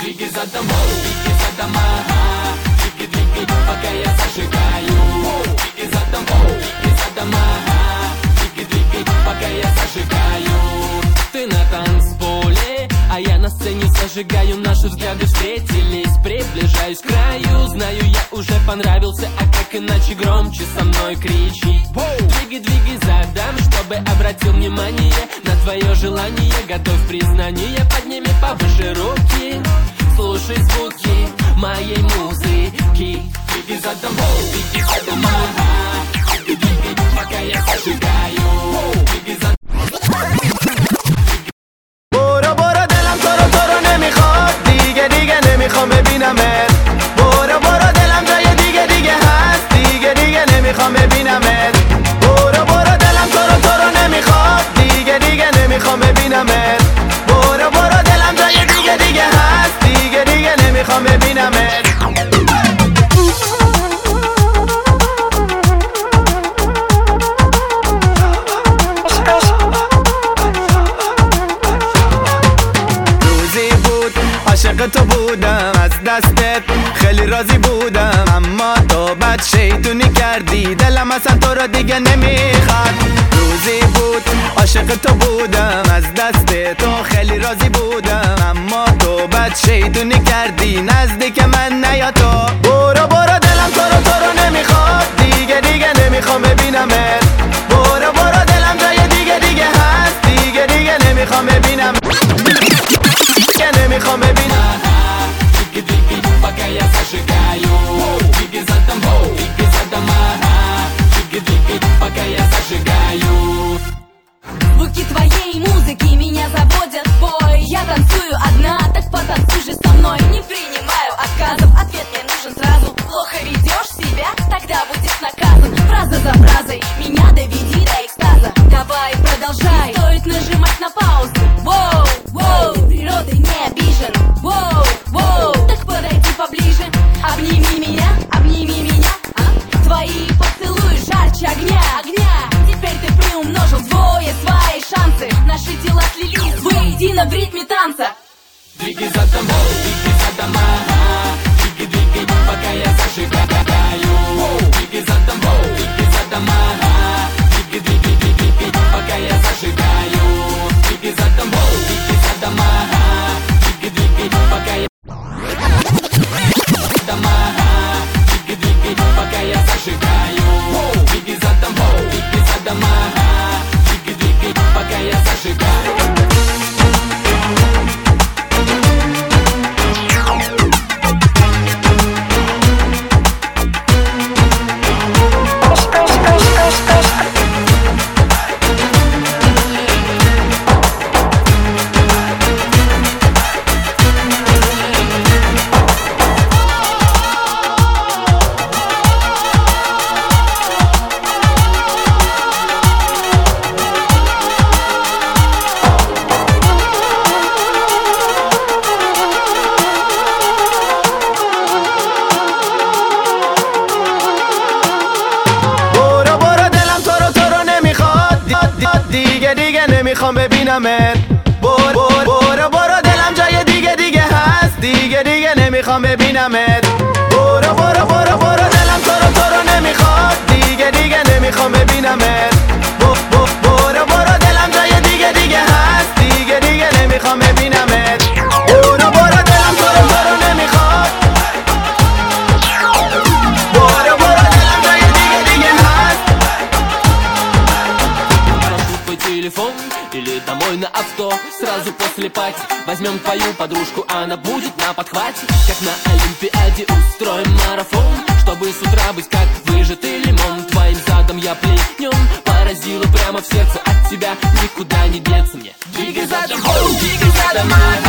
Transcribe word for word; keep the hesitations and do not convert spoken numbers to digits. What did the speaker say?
Двигай задом, двигай задом, ага. Двигай, двигай, пока я зажигаю. Двигай задом, двигай задом, ага. Двигай, двигай, пока я зажигаю. Ты на танцполе, а я на сцене зажигаю. Наши взгляды встретились, приближаюсь к краю. Знаю, я уже понравился, а как иначе громче со мной кричи. Двигай, двигай задом, чтобы обратил внимание на твое желание. Готовь признание, подними повыше руки. Слушай звуки моей музыки. Двигай задом, двигай задом, ага. Двигай, двигай, пока я зажигаю. Двигай задом. برو برو دلم تو رو تو رو نمیخواد دیگه دیگه نمیخوام ببینمت. برو برو دلم جای دیگه دیگه هست دیگه دیگه نمیخوام ببینمت. برو برو دلم تو رو تو رو نمیخواد دیگه دیگه نمیخوام ببینمت. برو برو دلم جای دیگه دیگه هست دیگه دیگه نمیخوام ببینمت. عاشق تو بودم از دستت خیلی راضی بودم، اما تو بد شیطونی کردی دلم اصلا تو رو دیگه نمیخواد. روزی بود عاشق تو بودم از دست تو خیلی راضی بودم، اما تو بد شیطونی کردی نزدیک من نیا تو. برو برو دلم تو رو تو رو نمیخواد دیگه دیگه نمیخوام ببینمت. برو برو دلم جای دیگه دیگه هست دیگه دیگه نمیخوام ببینم نمیخوام ببینم. Двигай, двигай, пока я зажигаю. Двигай задом, двигай задом, ага. Двигай, двигай, пока я зажигаю. Звуки твоей музыки меня заводят в бой. Я танцую одна, так потанцуй же со мной. Не принимаю отказов, ответ мне нужен сразу. Плохо ведешь себя, тогда будешь наказан. Фраза за фразой, меня доведи до экстаза. Давай, продолжай, стоит нажимать на паузу. Воу, воу, природой не обижен. Воу, воу, так подойди поближе. Обними меня, обними меня, а? Твои поцелуи жарче огня, огня. Теперь ты приумножил вдвое свои шансы. Наши тела слились воедино в ритме танца. Двигай задом, двигай задом, ага. Двигай, двигай, пока я зажигаю. Двигай задом, двигай задом, ага. Двигай, двигай, двигай, двигай, пока я зажигаю. Двигай задом, двигай задом, ага. Двигай, двигай, пока я задом, ага. Двигай, двигай, пока я зажигаю. Двигай задом, двигай задом, ага. Двигай, двигай, пока я зажигаю. دیگه دیگه نمیخوام ببینمت. برو برو برو دلم جای دیگه دیگه هست دیگه دیگه نمیخوام ببینمت. برو برو برو برو دلم تو رو تو رو نمیخواد دیگه دیگه نمیخوام ببینمت. برو برو دلم جای دیگه دیگه هست دیگه دیگه نمیخوام ببینمت. برو برو دلم تو رو تو رو نمیخواد. برو برو دلم جای دیگه دیگه هست. Телефон или домой на авто. Сразу после пати возьмем твою подружку, она будет на подхвате. Как на Олимпиаде устроим марафон, чтобы с утра быть как выжатый лимон. Твоим задом я пленен, поразила прямо в сердце. От тебя никуда не деться мне. Двигай задом, двигай задом, ага.